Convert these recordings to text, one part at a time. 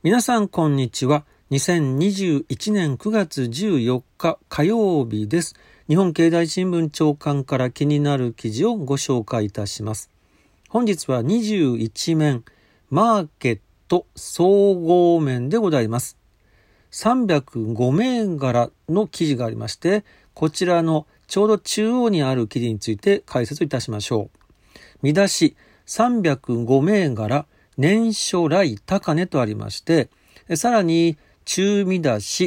皆さんこんにちは。2021年9月14日火曜日です。日本経済新聞朝刊から気になる記事をご紹介いたします。本日は21面マーケット総合面でございます。305銘柄の記事がありまして、こちらのちょうど中央にある記事について解説いたしましょう。見出し305銘柄年初来高値とありまして、さらに中見出し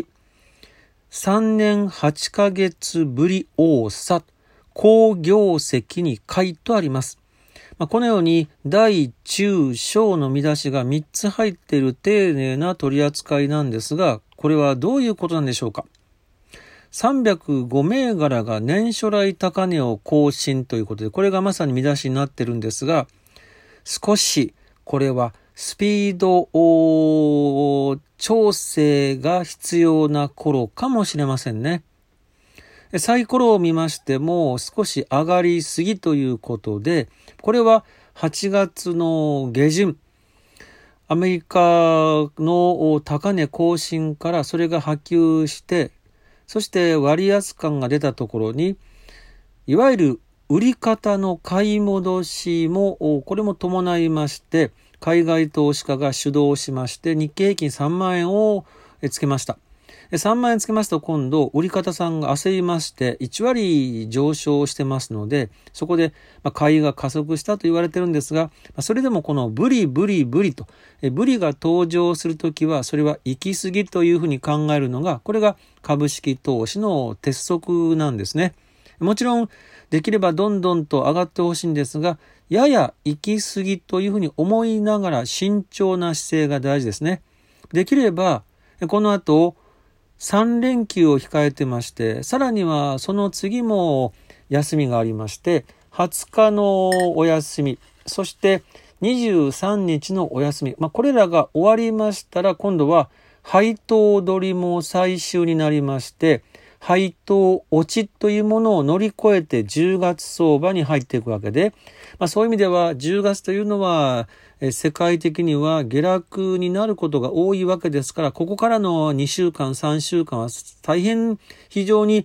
3年8ヶ月ぶり多さ好業績に買いとあります。このように大中小の見出しが3つ入っている丁寧な取り扱いなんですが、これはどういうことなんでしょうか。305銘柄が年初来高値を更新ということで、これがまさに見出しになっているんですが、少しこれはスピード調整が必要な頃かもしれませんね。サイコロを見ましても少し上がりすぎということで、これは8月の下旬、アメリカの高値更新からそれが波及して、そして割安感が出たところに、いわゆる売り方の買い戻しもこれも伴いまして、海外投資家が主導しまして日経平均3万円をつけました。3万円つけますと今度売り方さんが焦りまして1割上昇してますので、そこで買いが加速したと言われてるんですが、それでもこのブリとブリが登場するときはそれは行き過ぎというふうに考えるのが、これが株式投資の鉄則なんですね。もちろんできればどんどんと上がってほしいんですが、やや行き過ぎというふうに思いながら慎重な姿勢が大事ですね。できればこの後3連休を控えてまして、さらにはその次も休みがありまして、20日のお休み、そして23日のお休み、これらが終わりましたら今度は配当取りも最終になりまして、配当落ちというものを乗り越えて10月相場に入っていくわけで、そういう意味では10月というのは世界的には下落になることが多いわけですから、ここからの2週間3週間は大変非常に、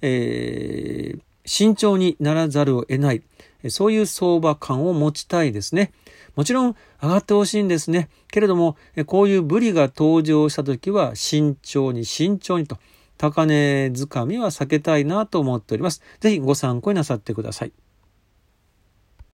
慎重にならざるを得ない、そういう相場感を持ちたいですね。もちろん上がってほしいんですね。けれどもこういうブリが登場したときは慎重にと高値掴みは避けたいなと思っております。ぜひご参考になさってください。